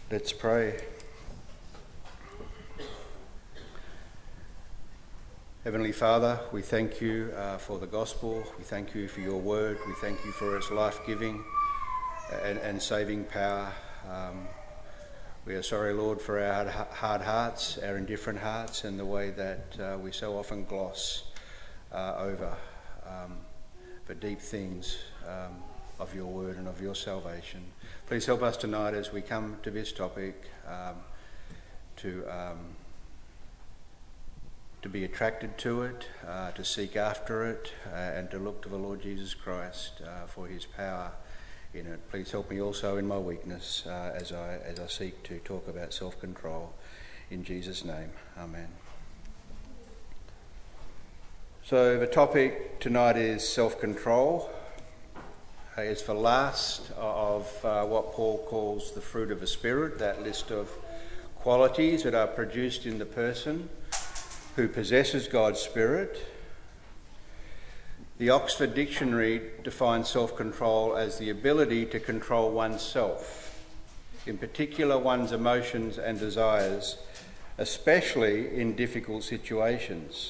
Let's pray. Heavenly Father, we thank you for the gospel. We thank you for your word. We thank you for its life-giving and saving power. We are sorry, Lord, for our hard hearts, our indifferent hearts, and the way that we so often gloss over the deep things of your word and of your salvation. Please help us tonight as we come to this topic to be attracted to it, to seek after it, and to look to the Lord Jesus Christ for his power in it. Please help me also in my weakness as I seek to talk about self-control. In Jesus' name, amen. So the topic tonight is self-control. It's the last of what Paul calls the fruit of the Spirit, that list of qualities that are produced in the person who possesses God's Spirit. The Oxford Dictionary defines self-control as the ability to control oneself, in particular one's emotions and desires, especially in difficult situations.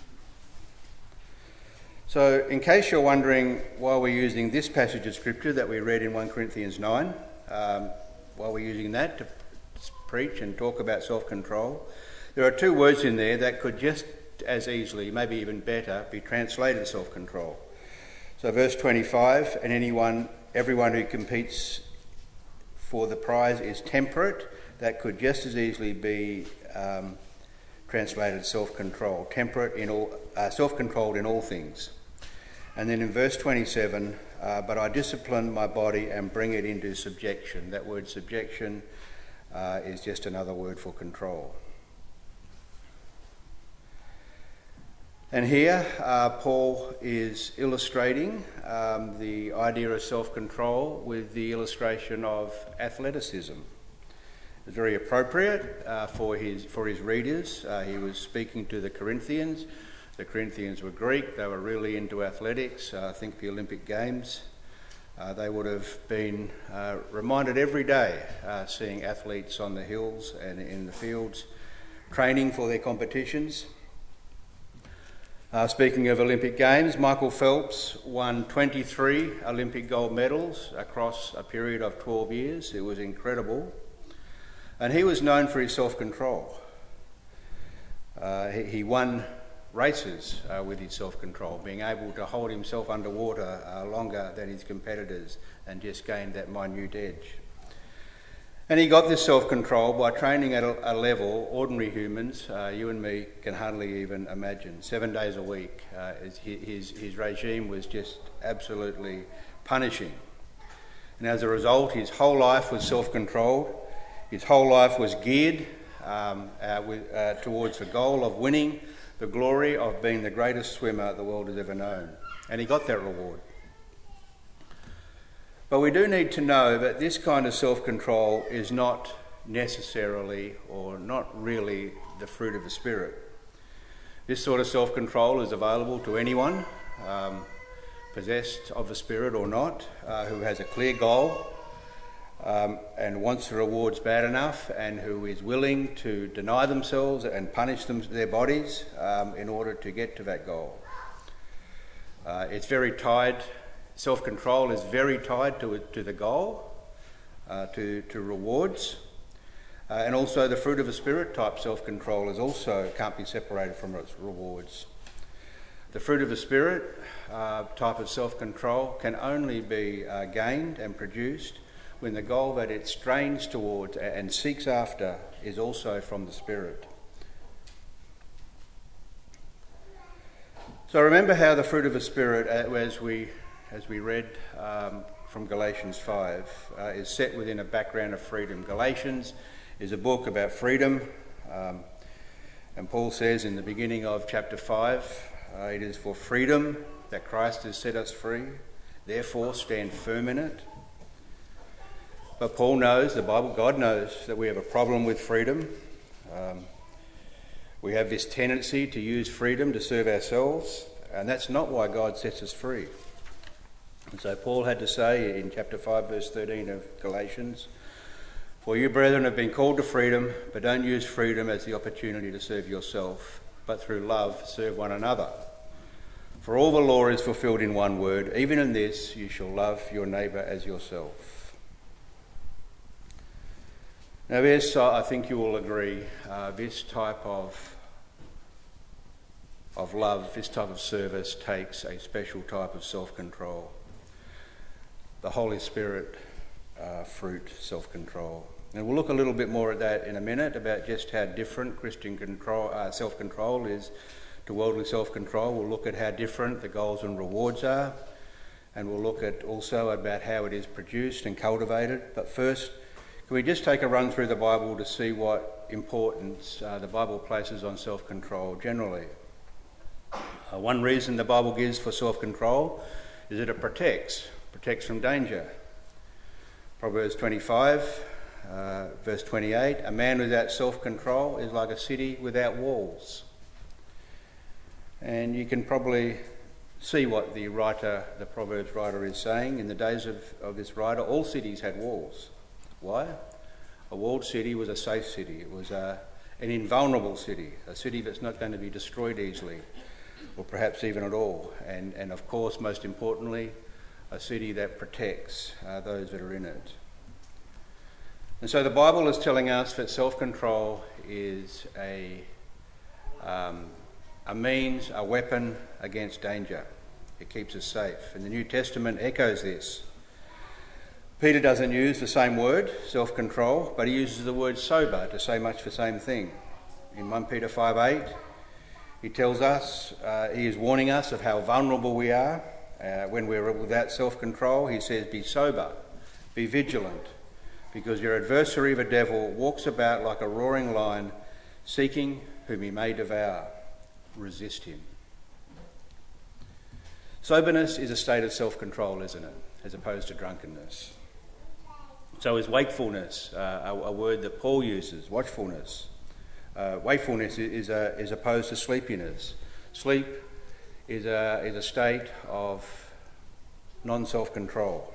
So, in case you're wondering why we're using this passage of Scripture that we read in 1 Corinthians 9, why we're using that to preach and talk about self-control, there are two words in there that could just as easily, maybe even better, be translated self-control. So verse 25, and everyone who competes for the prize is temperate. That could just as easily be translated self-control, self-controlled in all things. And then in verse 27, but I discipline my body and bring it into subjection. That word subjection is just another word for control. And here Paul is illustrating the idea of self-control with the illustration of athleticism. It's very appropriate for his readers. He was speaking to the Corinthians. The Corinthians were Greek. They were really into athletics. I think the Olympic Games. They would have been reminded every day seeing athletes on the hills and in the fields training for their competitions. Speaking of Olympic Games, Michael Phelps won 23 Olympic gold medals across a period of 12 years. It was incredible. And he was known for his self-control. He won races with his self-control, being able to hold himself underwater longer than his competitors and just gain that minute edge. And he got this self-control by training at a level ordinary humans, you and me, can hardly even imagine. 7 days a week. His regime was just absolutely punishing. And as a result, his whole life was self-controlled. His whole life was geared towards the goal of winning the glory of being the greatest swimmer the world has ever known. And he got that reward. But we do need to know that this kind of self-control is not necessarily or not really the fruit of the Spirit. This sort of self-control is available to anyone, possessed of the Spirit or not, who has a clear goal and wants the rewards bad enough, and who is willing to deny themselves and punish their bodies in order to get to that goal. It's very tied. Self-control is very tied to the goal, to rewards, and also the fruit of the Spirit type self-control can't be separated from its rewards. The fruit of the Spirit type of self-control can only be gained and produced when the goal that it strains towards and seeks after is also from the Spirit. So remember how the fruit of the Spirit, as we read from Galatians 5, is set within a background of freedom. Galatians is a book about freedom, and Paul says in the beginning of chapter 5, it is for freedom that Christ has set us free, therefore stand firm in it. But Paul knows, God knows, that we have a problem with freedom. We have this tendency to use freedom to serve ourselves, and that's not why God sets us free. And so Paul had to say in chapter 5, verse 13 of Galatians, For you, brethren, have been called to freedom, but don't use freedom as the opportunity to serve yourself, but through love serve one another. For all the law is fulfilled in one word, even in this, you shall love your neighbour as yourself. Now this, I think you will agree, this type of love, this type of service takes a special type of self-control. The Holy Spirit fruit, self-control. And we'll look a little bit more at that in a minute, about just how different Christian self-control is to worldly self-control. We'll look at how different the goals and rewards are, and we'll look at also about how it is produced and cultivated. But first, can we just take a run through the Bible to see what importance the Bible places on self-control generally? One reason the Bible gives for self-control is that it protects from danger. Proverbs 25, verse 28, a man without self-control is like a city without walls. And you can probably see what the Proverbs writer is saying. In the days of this writer, all cities had walls. Why? A walled city was a safe city. It was an invulnerable city, a city that's not going to be destroyed easily, or perhaps even at all. And of course, most importantly, a city that protects those that are in it. And so the Bible is telling us that self-control is a means, a weapon against danger. It keeps us safe. And the New Testament echoes this. Peter doesn't use the same word, self-control, but he uses the word sober to say much the same thing. In 1 Peter 5:8, he tells us, he is warning us of how vulnerable we are. When we're without self-control, he says, be sober, be vigilant, because your adversary, the devil, walks about like a roaring lion, seeking whom he may devour. Resist him. Soberness is a state of self-control, isn't it, as opposed to drunkenness. So is wakefulness, a word that Paul uses, watchfulness. Wakefulness is opposed to sleepiness. Sleep is a state of non-self-control.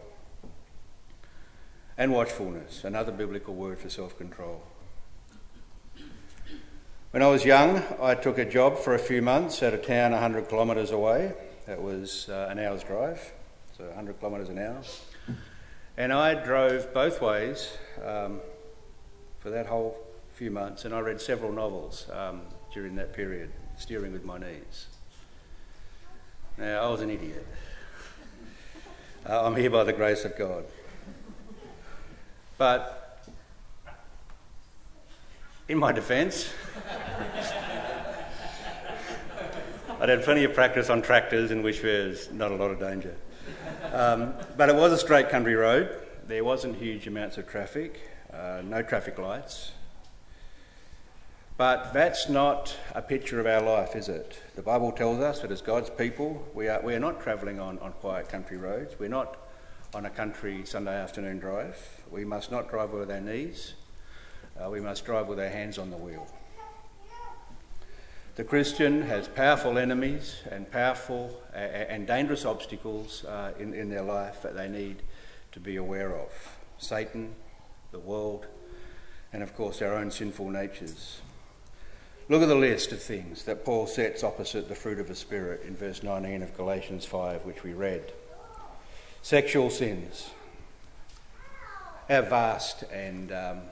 And watchfulness, another biblical word for self-control. When I was young, I took a job for a few months at a town 100 kilometres away. That was an hour's drive, so 100 kilometres an hour. And I drove both ways for that whole few months, and I read several novels during that period, steering with my knees. Now, I was an idiot. I'm here by the grace of God. But in my defence, I'd had plenty of practice on tractors in which there's not a lot of danger. But it was a straight country road. There wasn't huge amounts of traffic, no traffic lights. But that's not a picture of our life, is it? The Bible tells us that as God's people, we are not travelling on quiet country roads. We're not on a country Sunday afternoon drive. We must not drive with our knees. We must drive with our hands on the wheel. The Christian has powerful enemies and powerful and dangerous obstacles in their life that they need to be aware of. Satan, the world, and of course our own sinful natures. Look at the list of things that Paul sets opposite the fruit of the Spirit in verse 19 of Galatians 5, which we read. Sexual sins. How vast and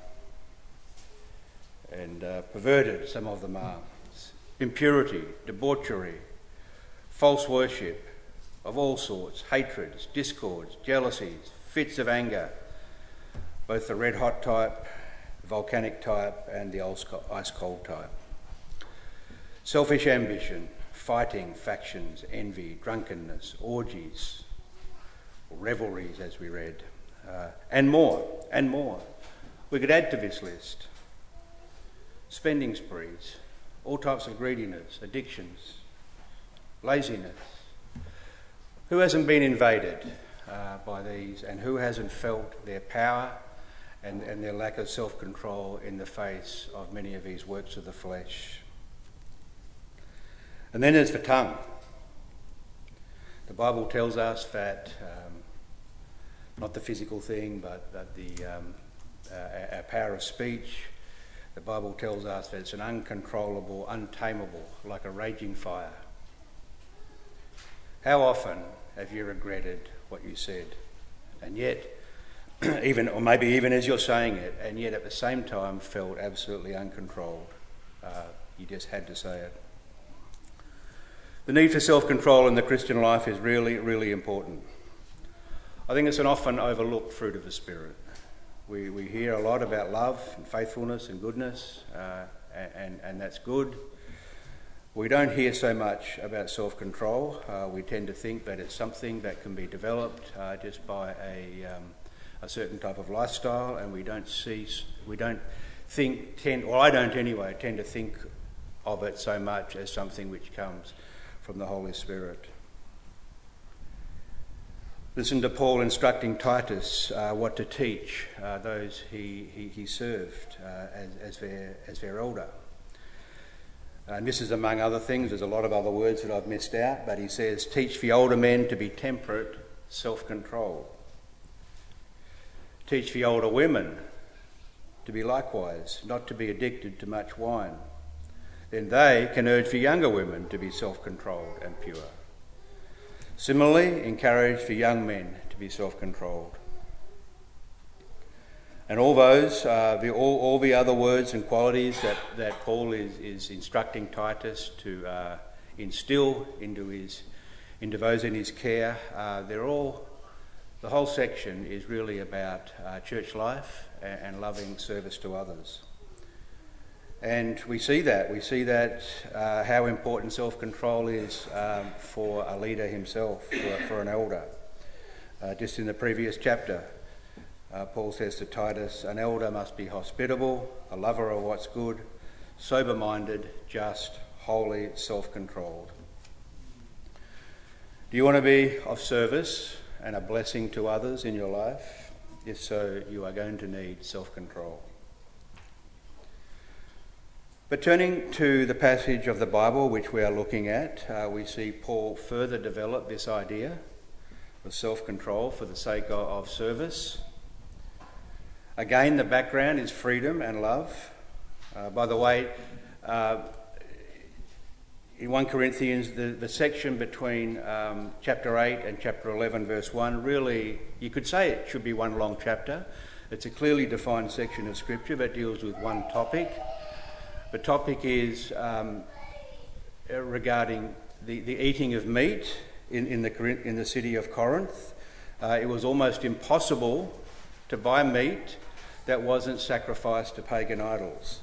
perverted some of them are. Impurity, debauchery, false worship of all sorts, hatreds, discords, jealousies, fits of anger, both the red-hot type, the volcanic type, and the ice-cold type. Selfish ambition, fighting, factions, envy, drunkenness, orgies, revelries, as we read, and more, and more. We could add to this list. Spending sprees, all types of greediness, addictions, laziness. Who hasn't been invaded by these, and who hasn't felt their power and their lack of self-control in the face of many of these works of the flesh? And then there's the tongue. The Bible tells us that, not the physical thing, but the our power of speech. The Bible tells us that it's an uncontrollable, untamable, like a raging fire. How often have you regretted what you said? And yet, or maybe even as you're saying it, and yet at the same time felt absolutely uncontrolled. You just had to say it. The need for self-control in the Christian life is really, really important. I think it's an often overlooked fruit of the Spirit. We hear a lot about love and faithfulness and goodness, and that's good. We don't hear so much about self-control. We tend to think that it's something that can be developed just by a certain type of lifestyle, and I don't anyway, tend to think of it so much as something which comes from the Holy Spirit. Listen to Paul instructing Titus what to teach those he served as their elder. And this is among other things. There's a lot of other words that I've missed out, but he says, teach the older men to be temperate, self-controlled. Teach the older women to be likewise, not to be addicted to much wine. Then they can urge the younger women to be self-controlled and pure. Similarly, encourage the young men to be self-controlled. And all those, all the other words and qualities that Paul is instructing Titus to instill into those in his care, the whole section is really about church life and loving service to others. And we see that how important self-control is for a leader himself, for an elder. Just in the previous chapter, Paul says to Titus, an elder must be hospitable, a lover of what's good, sober-minded, just, holy, self-controlled. Do you want to be of service and a blessing to others in your life? If so, you are going to need self-control. But turning to the passage of the Bible which we are looking at, we see Paul further develop this idea of self-control for the sake of service. Again, the background is freedom and love. By the way, in 1 Corinthians, the section between chapter 8 and chapter 11, verse 1, really, you could say it should be one long chapter. It's a clearly defined section of Scripture that deals with one topic. The topic is regarding the eating of meat in the city of Corinth. It was almost impossible to buy meat that wasn't sacrificed to pagan idols.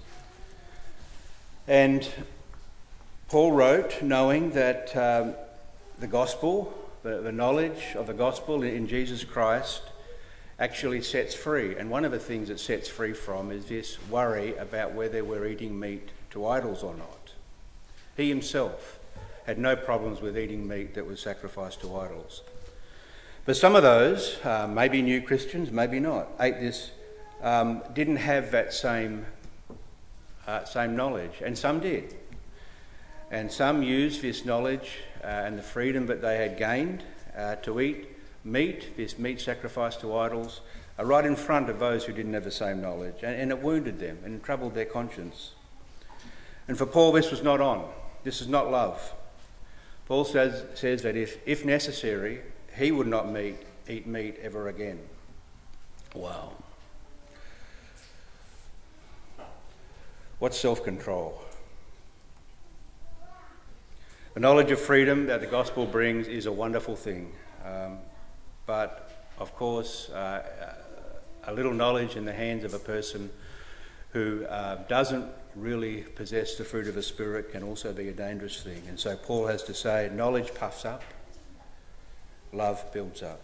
And Paul wrote knowing that the gospel, the knowledge of the gospel in Jesus Christ actually sets free. And one of the things it sets free from is this worry about whether we're eating meat to idols or not. He himself had no problems with eating meat that was sacrificed to idols. But some of those, maybe new Christians, maybe not, ate this, didn't have that same knowledge, and some did. And some used this knowledge and the freedom that they had gained to eat meat, this meat sacrificed to idols, right in front of those who didn't have the same knowledge. And it wounded them and troubled their conscience. And for Paul, this was not on. This is not love. Paul says that if necessary, he would not eat meat ever again. Wow. What's self-control? The knowledge of freedom that the gospel brings is a wonderful thing. But, of course, a little knowledge in the hands of a person who doesn't really possess the fruit of the Spirit can also be a dangerous thing. And so Paul has to say, knowledge puffs up, love builds up.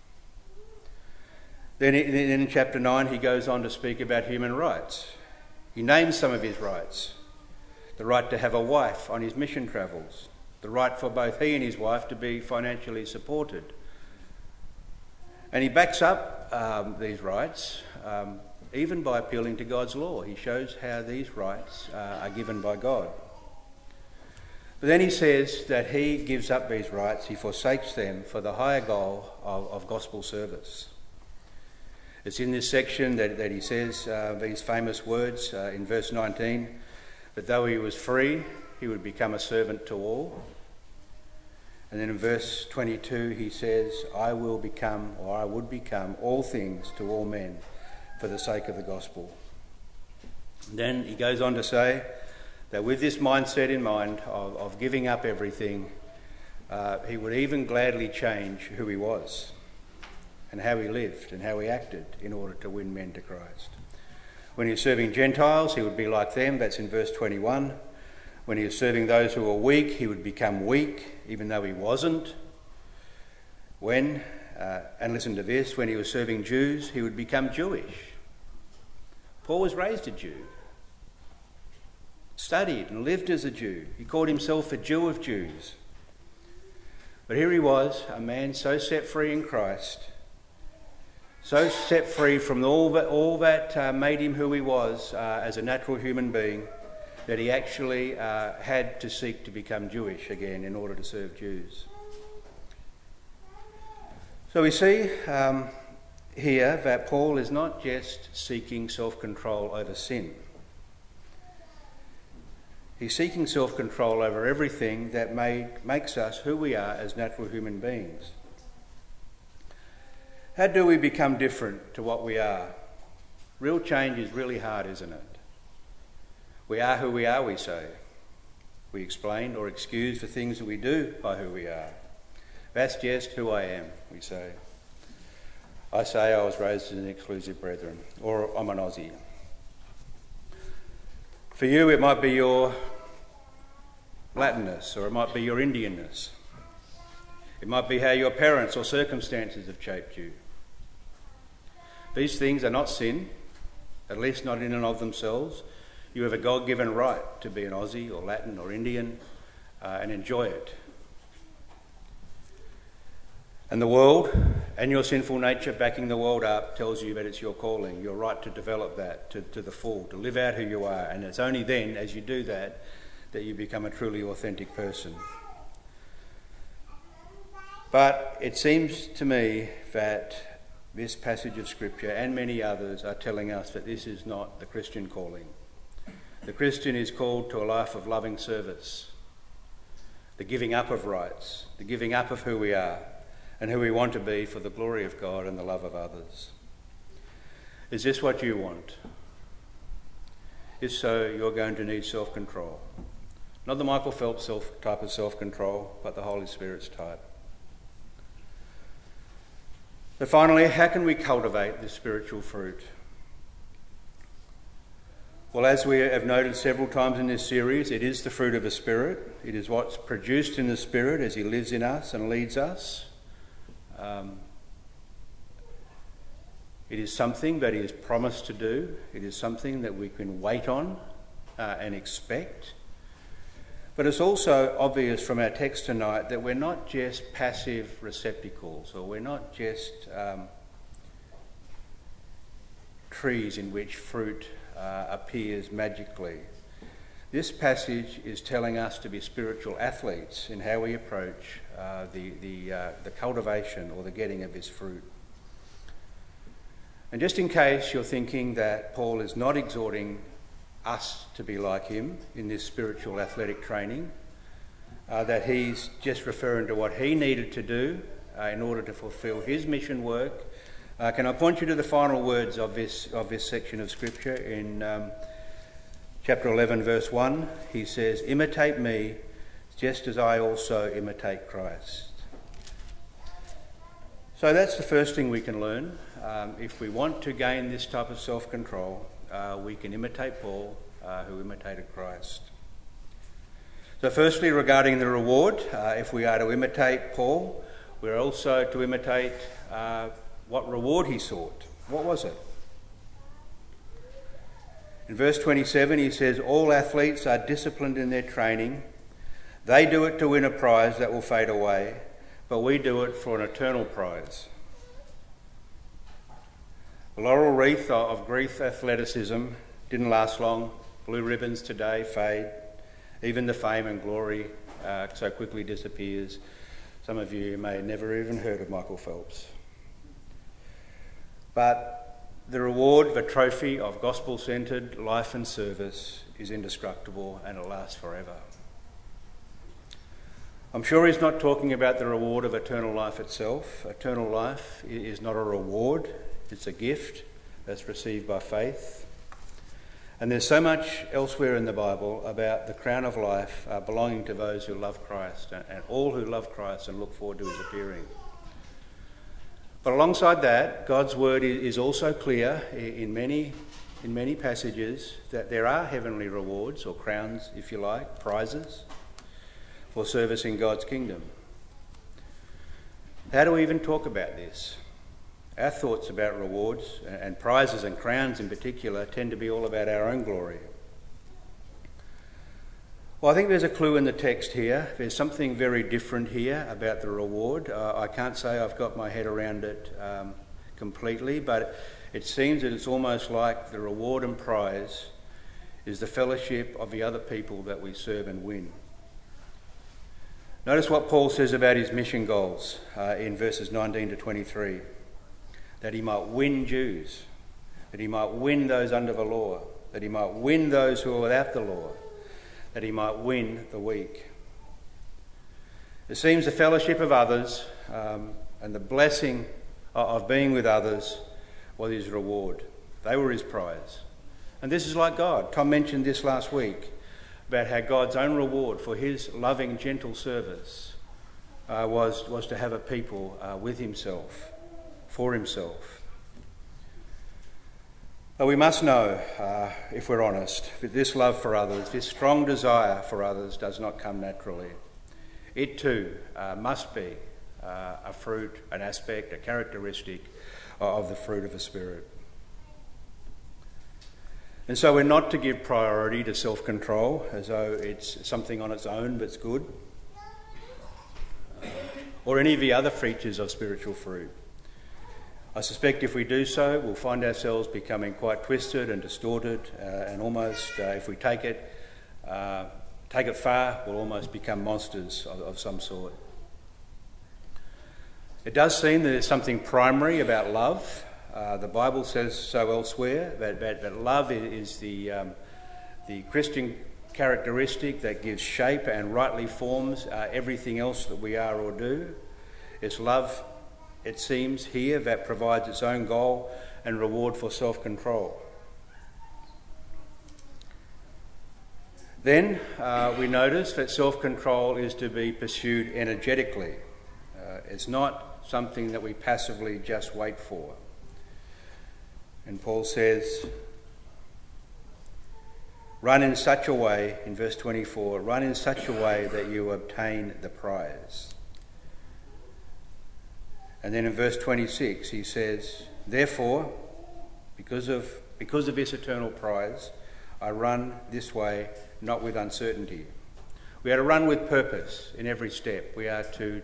Then in chapter 9 he goes on to speak about human rights. He names some of his rights. The right to have a wife on his mission travels. The right for both he and his wife to be financially supported. And he backs up these rights even by appealing to God's law. He shows how these rights are given by God. But then he says that he gives up these rights, he forsakes them for the higher goal of gospel service. It's in this section that he says these famous words in verse 19, that though he was free, he would become a servant to all. And then in verse 22 he says, I would become all things to all men for the sake of the gospel. And then he goes on to say that with this mindset in mind of giving up everything, he would even gladly change who he was and how he lived and how he acted in order to win men to Christ. When he was serving Gentiles, he would be like them. That's in verse 21. When he was serving those who were weak, he would become weak, even though he wasn't. And listen to this, when he was serving Jews, he would become Jewish. Paul was raised a Jew, studied and lived as a Jew. He called himself a Jew of Jews. But here he was, a man so set free in Christ, so set free from all that made him who he was as a natural human being, that he actually had to seek to become Jewish again in order to serve Jews. So we see here that Paul is not just seeking self-control over sin. He's seeking self-control over everything that makes us who we are as natural human beings. How do we become different to what we are? Real change is really hard, isn't it? We are who we are, we say. We explain or excuse the things that we do by who we are. That's just who I am, we say. I say I was raised as an exclusive brethren, or I'm an Aussie. For you, it might be your Latinness, or it might be your Indianness. It might be how your parents or circumstances have shaped you. These things are not sin, at least not in and of themselves. You have a God-given right to be an Aussie or Latin or Indian and enjoy it. And the world and your sinful nature backing the world up tells you that it's your calling, your right to develop that to the full, to live out who you are. And it's only then, as you do that, that you become a truly authentic person. But it seems to me that this passage of Scripture and many others are telling us that this is not the Christian calling. The Christian is called to a life of loving service, the giving up of rights, the giving up of who we are and who we want to be for the glory of God and the love of others. Is this what you want? If so, you're going to need self-control. Not the Michael Phelps type of self-control, but the Holy Spirit's type. So finally, how can we cultivate this spiritual fruit? Well, as we have noted several times in this series, it is the fruit of the Spirit. It is what's produced in the Spirit as he lives in us and leads us. It is something that he has promised to do. It is something that we can wait on and expect. But it's also obvious from our text tonight that we're not just passive receptacles, or we're not just trees in which fruit appears magically. This passage is telling us to be spiritual athletes in how we approach the cultivation or the getting of this fruit. And just in case you're thinking that Paul is not exhorting us to be like him in this spiritual athletic training, that he's just referring to what he needed to do in order to fulfil his mission work, can I point you to the final words of this section of Scripture in chapter 11, verse 1. He says, "Imitate me, just as I also imitate Christ." So that's the first thing we can learn. If we want to gain this type of self-control, we can imitate Paul, who imitated Christ. So firstly, regarding the reward, if we are to imitate Paul, we're also to imitate what reward he sought. What was it? In verse 27 he says, "All athletes are disciplined in their training. They do it to win a prize that will fade away, but we do it for an eternal prize." The laurel wreath of Greek athleticism didn't last long. Blue ribbons today fade. Even the fame and glory so quickly disappears. Some of you may have never even heard of Michael Phelps. But The reward, the trophy of gospel-centred life and service is indestructible and it lasts forever. I'm sure he's not talking about the reward of eternal life itself. Eternal life is not a reward, it's a gift that's received by faith. And there's so much elsewhere in the Bible about the crown of life belonging to those who love Christ and all who love Christ and look forward to his appearing. But alongside that, God's word is also clear in many passages that there are heavenly rewards, or crowns if you like, prizes, for service in God's kingdom. How do we even talk about this? Our thoughts about rewards and prizes and crowns in particular tend to be all about our own glory. Well, I think there's a clue in the text here. There's something very different here about the reward. I can't say I've got my head around it completely, but it seems that it's almost like the reward and prize is the fellowship of the other people that we serve and win. Notice what Paul says about his mission goals in verses 19 to 23. That he might win Jews, that he might win those under the law, that he might win those who are without the law, that he might win the weak. It seems the fellowship of others and the blessing of being with others was his reward. They were his prize. And this is like God. Tom mentioned this last week about how God's own reward for his loving, gentle service was to have a people with himself, for himself. But we must know, if we're honest, that this love for others, this strong desire for others does not come naturally. It too must be a fruit, an aspect, a characteristic of the fruit of the Spirit. And so we're not to give priority to self-control as though it's something on its own that's good, or any of the other features of spiritual fruit. I suspect if we do so, we'll find ourselves becoming quite twisted and distorted, and almost, if we take it far, we'll almost become monsters of some sort. It does seem that there's something primary about love. The Bible says so elsewhere, that love is the Christian characteristic that gives shape and rightly forms everything else that we are or do. It's love, it seems here, that provides its own goal and reward for self-control. Then we notice that self-control is to be pursued energetically. It's not something that we passively just wait for. And Paul says, run in such a way, in verse 24, run in such a way that you obtain the prize. And then in verse 26 he says, therefore, because of this eternal prize, I run this way, not with uncertainty. We are to run with purpose in every step. We are to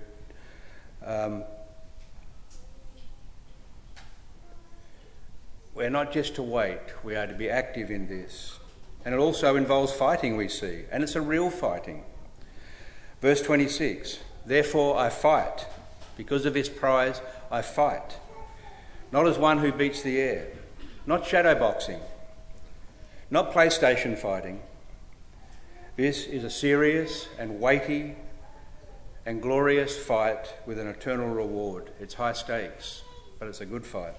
we're not just to wait, we are to be active in this. And it also involves fighting, we see, and it's a real fighting. Verse 26, therefore I fight. Because of this prize, I fight. Not as one who beats the air, not shadow boxing, not PlayStation fighting. This is a serious and weighty and glorious fight with an eternal reward. It's high stakes, but it's a good fight.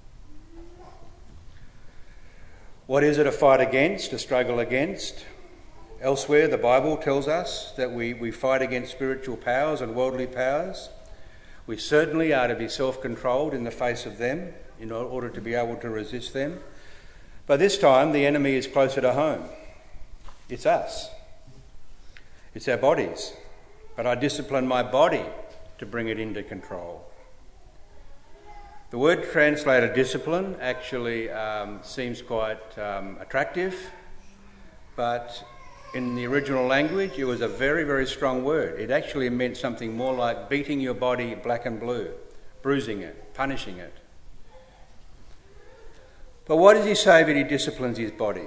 What is it a fight against, a struggle against? Elsewhere, the Bible tells us that we fight against spiritual powers and worldly powers. We certainly are to be self-controlled in the face of them in order to be able to resist them. But this time, the enemy is closer to home. It's us. It's our bodies. But I discipline my body to bring it into control. The word translated discipline actually seems quite attractive, but in the original language it was a very, very strong word. It actually meant something more like beating your body black and blue, bruising it, punishing it. But what does he say that he disciplines his body?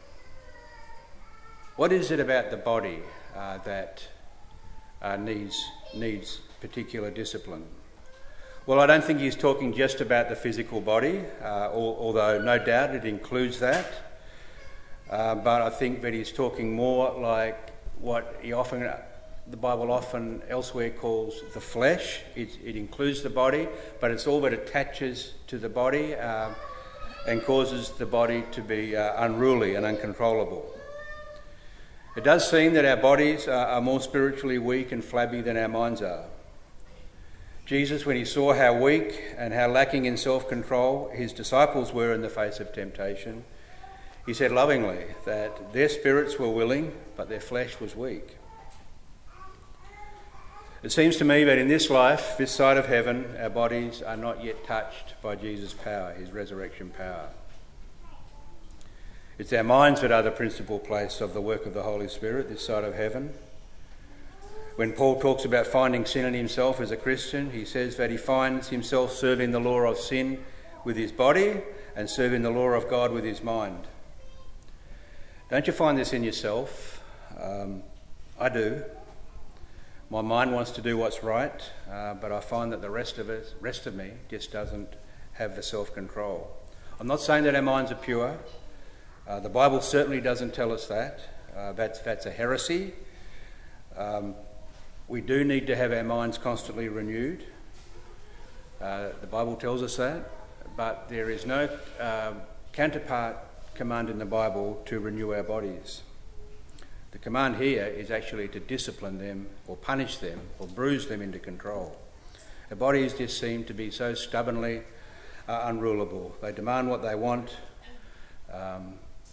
What is it about the body that needs particular discipline? Well, I don't think he's talking just about the physical body, although no doubt it includes that. But I think that he's talking more like what the Bible often elsewhere calls the flesh. It includes the body, but it's all that attaches to the body and causes the body to be unruly and uncontrollable. It does seem that our bodies are more spiritually weak and flabby than our minds are. Jesus, when he saw how weak and how lacking in self-control his disciples were in the face of temptation, he said lovingly that their spirits were willing, but their flesh was weak. It seems to me that in this life, this side of heaven, our bodies are not yet touched by Jesus' power, his resurrection power. It's our minds that are the principal place of the work of the Holy Spirit, this side of heaven. When Paul talks about finding sin in himself as a Christian, he says that he finds himself serving the law of sin with his body and serving the law of God with his mind. Don't you find this in yourself? I do. My mind wants to do what's right, but I find that the rest of me just doesn't have the self-control. I'm not saying that our minds are pure. The Bible certainly doesn't tell us that. That's a heresy. We do need to have our minds constantly renewed. The Bible tells us that, but there is no counterpart command in the Bible to renew our bodies. The command here is actually to discipline them or punish them or bruise them into control. Our bodies just seem to be so stubbornly unrulable. They demand what they want. Out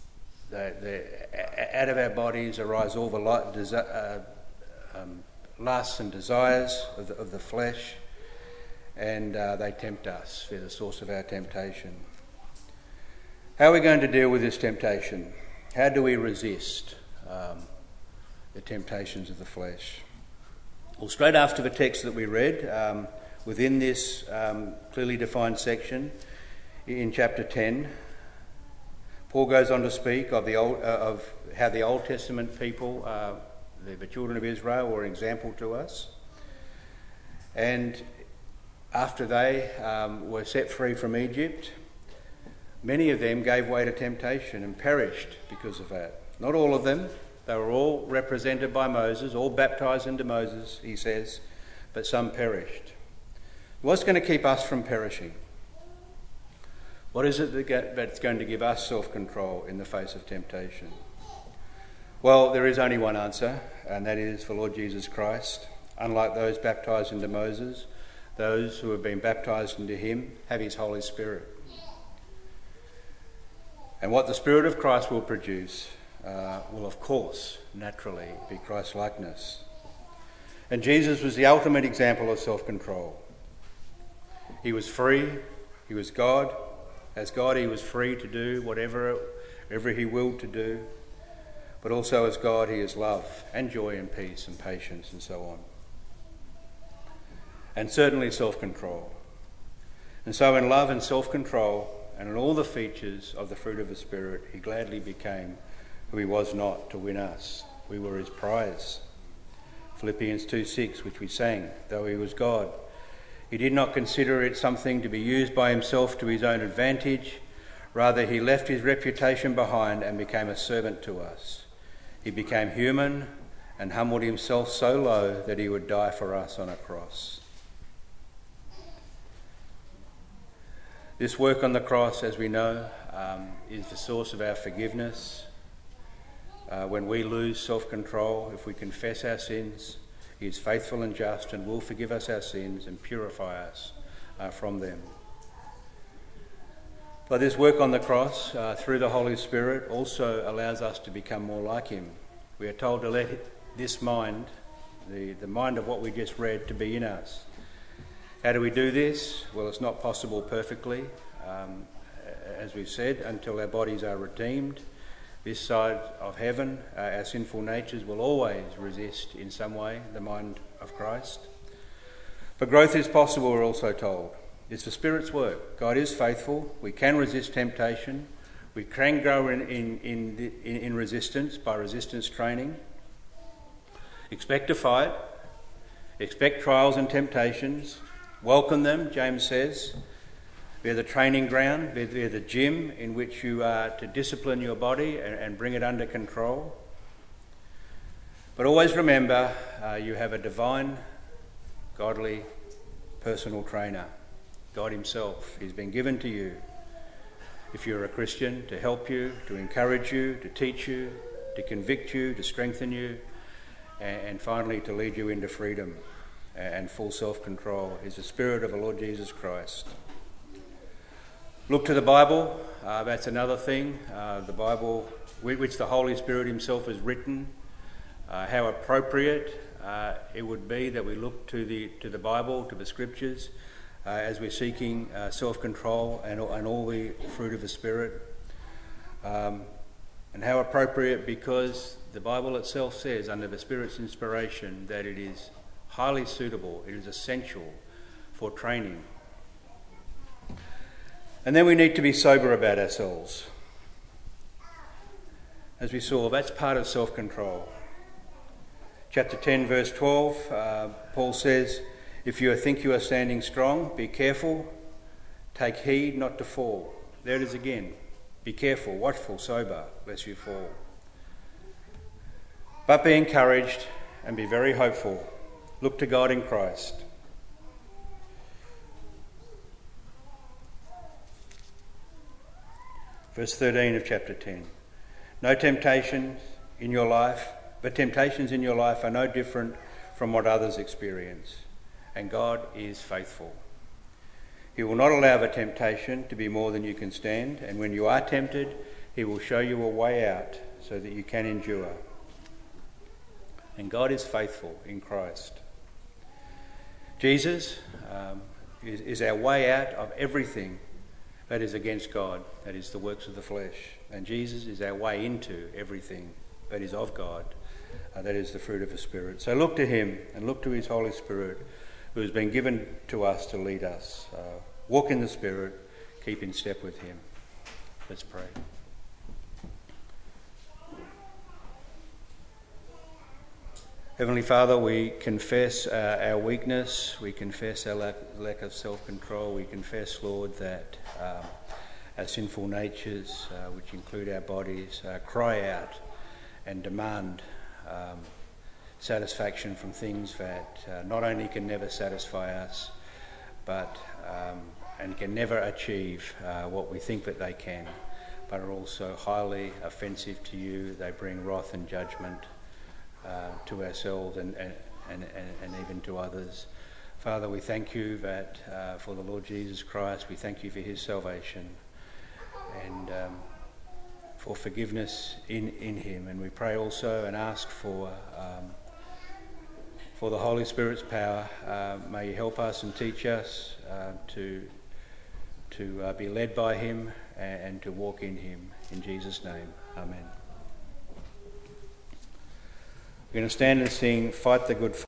of our bodies arise all the lusts and desires of the flesh, and they tempt us. They're the source of our temptation. How are we going to deal with this temptation? How do we resist the temptations of the flesh? Well, straight after the text that we read, within this clearly defined section in chapter 10, Paul goes on to speak of how the Old Testament people, the children of Israel, were an example to us. And after they were set free from Egypt, many of them gave way to temptation and perished because of that. Not all of them. They were all represented by Moses, all baptised into Moses, he says, but some perished. What's going to keep us from perishing? What is it that's going to give us self-control in the face of temptation? Well, there is only one answer, and that is the Lord Jesus Christ. Unlike those baptised into Moses, those who have been baptised into him have his Holy Spirit. And what the Spirit of Christ will produce will, of course, naturally be Christ-likeness. And Jesus was the ultimate example of self-control. He was free. He was God. As God, he was free to do whatever he willed to do. But also as God, he is love and joy and peace and patience and so on. And certainly self-control. And so in love and self-control and in all the features of the fruit of the Spirit, he gladly became who he was not to win us. We were his prize. Philippians 2:6, which we sang, though he was God, he did not consider it something to be used by himself to his own advantage. Rather, he left his reputation behind and became a servant to us. He became human and humbled himself so low that he would die for us on a cross. This work on the cross, as we know, is the source of our forgiveness. When we lose self-control, if we confess our sins, he is faithful and just and will forgive us our sins and purify us from them. But this work on the cross through the Holy Spirit also allows us to become more like him. We are told to let this mind, the mind of what we just read, to be in us. How do we do this? Well, it's not possible perfectly, as we've said, until our bodies are redeemed. This side of heaven, our sinful natures will always resist in some way the mind of Christ. But growth is possible, we're also told. It's the Spirit's work. God is faithful. We can resist temptation. We can grow in resistance by resistance training. Expect to fight. Expect trials and temptations. welcome them, James says. They're the training ground, they're the gym in which you are to discipline your body and bring it under control. But always remember, you have a divine, godly, personal trainer, God himself. He's been given to you, if you're a Christian, to help you, to encourage you, to teach you, to convict you, to strengthen you, and finally to lead you into freedom and full self-control. Is the Spirit of the Lord Jesus Christ. Look to the Bible. That's another thing. The Bible, which the Holy Spirit himself has written. How appropriate it would be that we look to the Bible, to the Scriptures, as we're seeking self-control and all the fruit of the Spirit. And how appropriate, because the Bible itself says, under the Spirit's inspiration, that it is highly suitable, it is essential for training. And then we need to be sober about ourselves. As we saw, that's part of self-control. Chapter 10, verse 12, Paul says, if you think you are standing strong, be careful, take heed not to fall. There it is again. Be careful, watchful, sober, lest you fall. But be encouraged and be very hopeful. Look to God in Christ. Verse 13 of chapter 10. No temptations in your life, but temptations in your life are no different from what others experience. And God is faithful. He will not allow the temptation to be more than you can stand, and when you are tempted, he will show you a way out so that you can endure. And God is faithful in Christ. Jesus is our way out of everything that is against God, that is the works of the flesh. And Jesus is our way into everything that is of God, that is the fruit of the Spirit. So look to him and look to his Holy Spirit, who has been given to us to lead us. Walk in the Spirit, keep in step with him. Let's pray. Heavenly Father, we confess our weakness, we confess our lack of self-control, we confess, Lord, that our sinful natures, which include our bodies, cry out and demand satisfaction from things that not only can never satisfy us, but and can never achieve what we think that they can, but are also highly offensive to you. They bring wrath and judgment to ourselves and even to others. Father, we thank you that for the Lord Jesus Christ, we thank you for his salvation and for forgiveness in him. And we pray also and ask for the Holy Spirit's power. May you help us and teach us to be led by him and to walk in him. In Jesus' name, amen. We're going to stand and sing Fight the Good Fight.